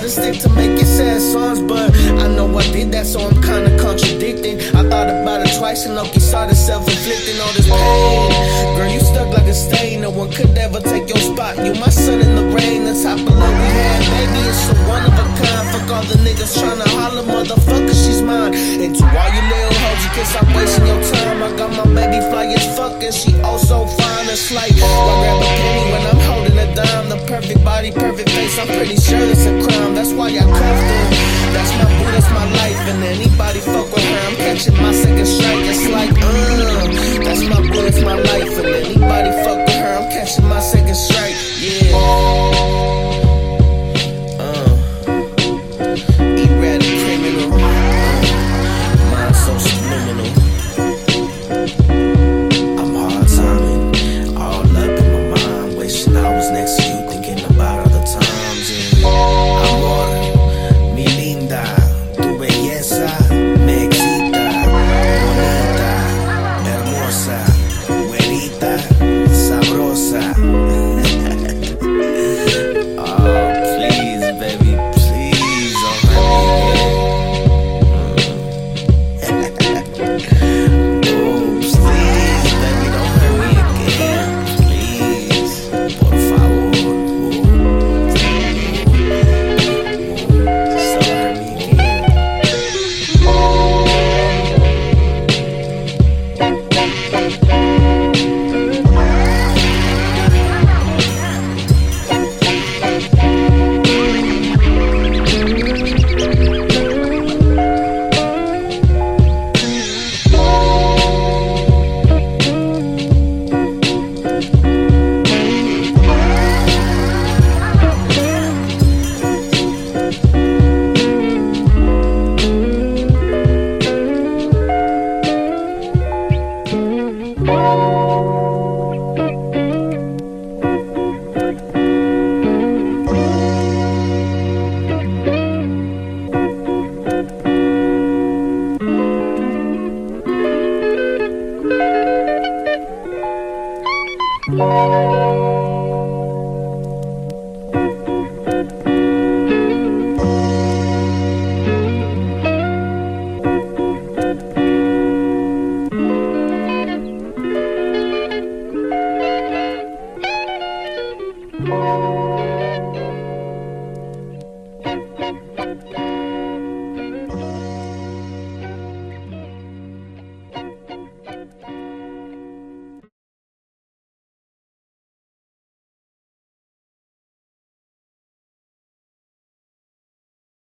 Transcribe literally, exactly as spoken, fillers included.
stick to making sad songs, but I know I did that, so I'm kinda contradicting. I thought about it twice and Loki started self-inflicting all this pain. Girl, you stuck like a stain, no one could ever take your spot. You my sun in the rain, the top of love we had, baby, it's a one of a kind. Fuck all the niggas tryna holler, motherfucker, she's mine. And to all you little hoes, you can stop wasting your time. I got my baby fly as fuck and she oh so fine. It's like, why grab a penny when I'm holding a dime? The perfect body, perfect face, I'm pretty sure it's a crime. That's why I cuffed her. That's my boo, that's my life. And anybody fuck with her, I'm catching my second strike. It's like, uh, that's my boo, that's my life. And anybody fuck with her, I'm catching my second strike. Yeah.